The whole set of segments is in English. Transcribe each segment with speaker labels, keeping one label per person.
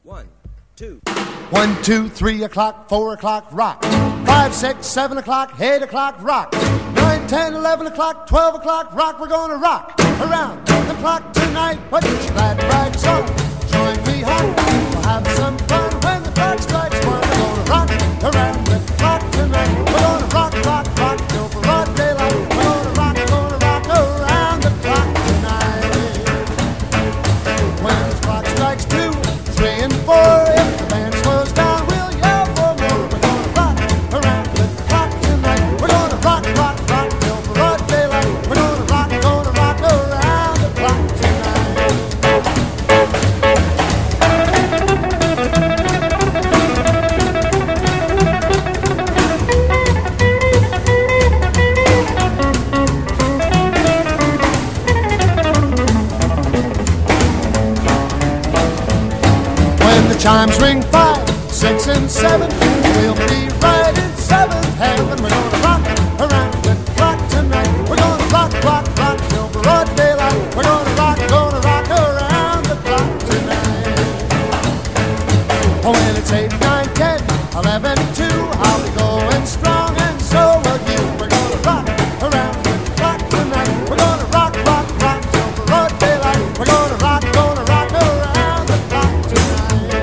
Speaker 1: 1, 2.
Speaker 2: 1, 2, 3 o'clock, 4 o'clock, rock. 5, 6, 7 o'clock, 8 o'clock, rock. 9, 10, 11 o'clock, 12 o'clock, rock. We're gonna rock around the clock tonight. Put your glad rags on, join me home. We'll have some fun when the clock strikes 1. We're gonna rock around the clock tonight. We're gonna rock, rock, rock till broad daylight. We're gonna rock around the clock tonight. When the clock strikes 2, 3 and 4, if the band slows down, we'll yell for more. We're gonna rock around the clock tonight. We're gonna rock, rock, rock till broad daylight. We're gonna rock around the clock tonight. When the chimes ring 5, 6 and 7, we'll be right in 7th heaven. We're gonna rock around the clock tonight. We're gonna rock, rock, rock till broad daylight. We're gonna rock around the clock tonight. Oh, when it's 8, 9, 10, 11, 2, I'll be going strong and so will you. We're gonna rock around the clock tonight. We're gonna rock, rock, rock till broad daylight. We're gonna rock around the clock tonight.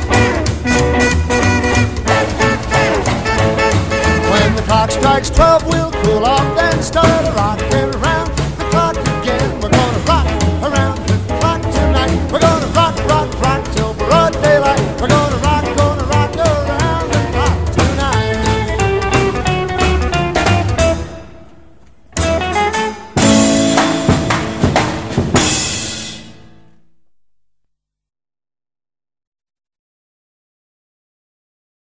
Speaker 2: When the clock strikes 12,